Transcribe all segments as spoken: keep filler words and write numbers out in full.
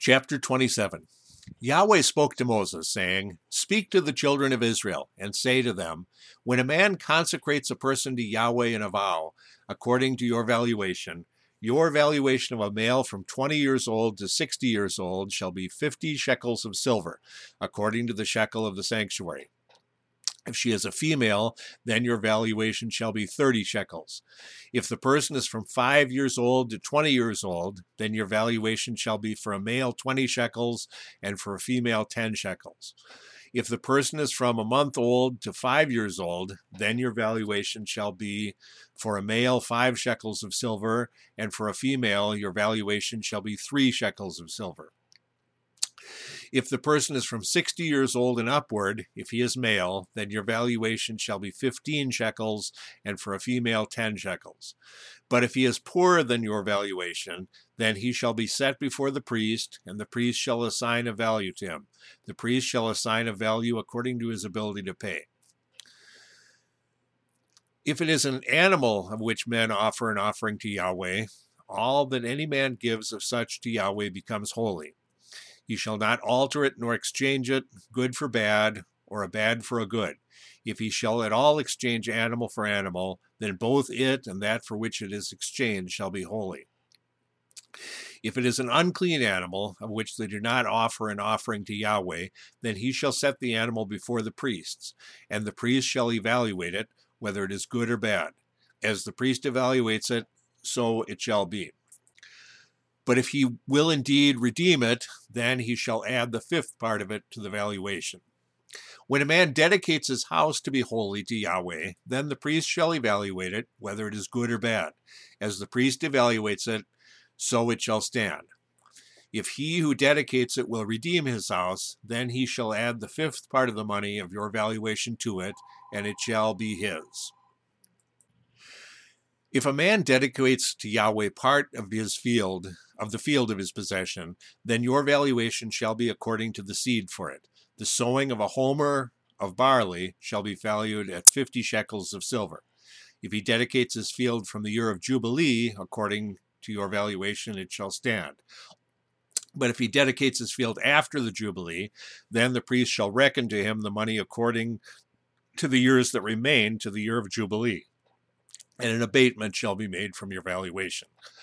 Chapter twenty-seven. Yahweh spoke to Moses, saying, Speak to the children of Israel, and say to them, When a man consecrates a person to Yahweh in a vow, according to your valuation, your valuation of a male from twenty years old to sixty years old shall be fifty shekels of silver, according to the shekel of the sanctuary. If she is a female, then your valuation shall be thirty shekels. If the person is from five years old to twenty years old, then your valuation shall be for a male twenty shekels and for a female ten shekels. If the person is from a month old to five years old, then your valuation shall be for a male five shekels of silver, and for a female your valuation shall be three shekels of silver. If the person is from sixty years old and upward, if he is male, then your valuation shall be fifteen shekels, and for a female ten shekels. But if he is poorer than your valuation, then he shall be set before the priest, and the priest shall assign a value to him. The priest shall assign a value according to his ability to pay. If it is an animal of which men offer an offering to Yahweh, all that any man gives of such to Yahweh becomes holy. He shall not alter it nor exchange it, good for bad, or a bad for a good. If he shall at all exchange animal for animal, then both it and that for which it is exchanged shall be holy. If it is an unclean animal, of which they do not offer an offering to Yahweh, then he shall set the animal before the priests, and the priest shall evaluate it, whether it is good or bad. As the priest evaluates it, so it shall be. But if he will indeed redeem it, then he shall add the fifth part of it to the valuation. When a man dedicates his house to be holy to Yahweh, then the priest shall evaluate it, whether it is good or bad. As the priest evaluates it, so it shall stand. If he who dedicates it will redeem his house, then he shall add the fifth part of the money of your valuation to it, and it shall be his. If a man dedicates to Yahweh part of his field, of the field of his possession, then your valuation shall be according to the seed for it. The sowing of a homer of barley shall be valued at fifty shekels of silver. If he dedicates his field from the year of Jubilee, according to your valuation, it shall stand. But if he dedicates his field after the Jubilee, then the priest shall reckon to him the money according to the years that remain to the year of Jubilee, and an abatement shall be made from your valuation.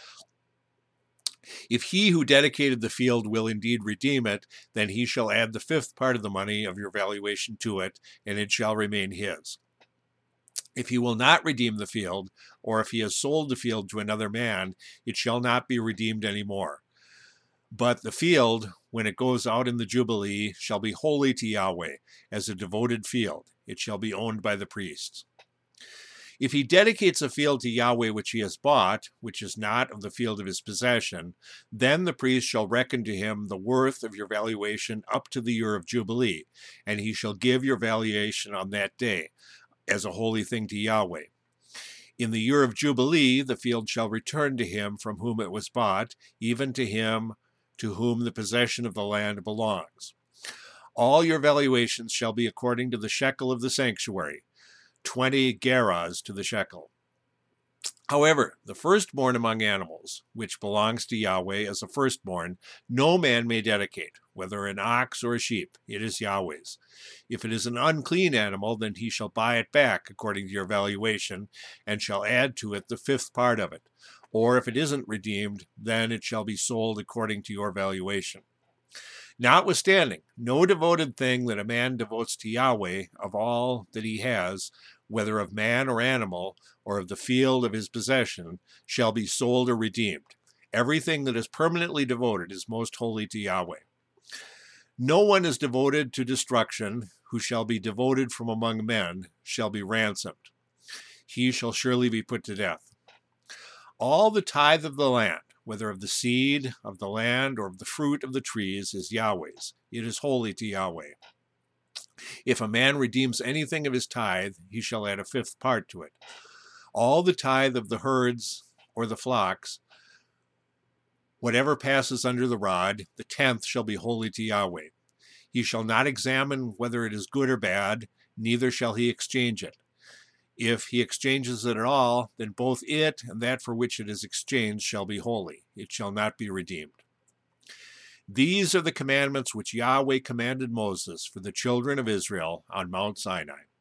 If he who dedicated the field will indeed redeem it, then he shall add the fifth part of the money of your valuation to it, and it shall remain his. If he will not redeem the field, or if he has sold the field to another man, it shall not be redeemed any more. But the field, when it goes out in the Jubilee, shall be holy to Yahweh, as a devoted field. It shall be owned by the priests. If he dedicates a field to Yahweh which he has bought, which is not of the field of his possession, then the priest shall reckon to him the worth of your valuation up to the year of Jubilee, and he shall give your valuation on that day, as a holy thing to Yahweh. In the year of Jubilee, the field shall return to him from whom it was bought, even to him to whom the possession of the land belongs. All your valuations shall be according to the shekel of the sanctuary, twenty gerahs to the shekel. However, the firstborn among animals, which belongs to Yahweh as a firstborn, no man may dedicate, whether an ox or a sheep. It is Yahweh's. If it is an unclean animal, then he shall buy it back according to your valuation, and shall add to it the fifth part of it. Or if it isn't redeemed, then it shall be sold according to your valuation. Notwithstanding, no devoted thing that a man devotes to Yahweh of all that he has, whether of man or animal, or of the field of his possession, shall be sold or redeemed. Everything that is permanently devoted is most holy to Yahweh. No one is devoted to destruction, who shall be devoted from among men, shall be ransomed. He shall surely be put to death. All the tithe of the land, whether of the seed of the land or of the fruit of the trees, is Yahweh's. It is holy to Yahweh. If a man redeems anything of his tithe, he shall add a fifth part to it. All the tithe of the herds or the flocks, whatever passes under the rod, the tenth shall be holy to Yahweh. He shall not examine whether it is good or bad, neither shall he exchange it. If he exchanges it at all, then both it and that for which it is exchanged shall be holy. It shall not be redeemed. These are the commandments which Yahweh commanded Moses for the children of Israel on Mount Sinai.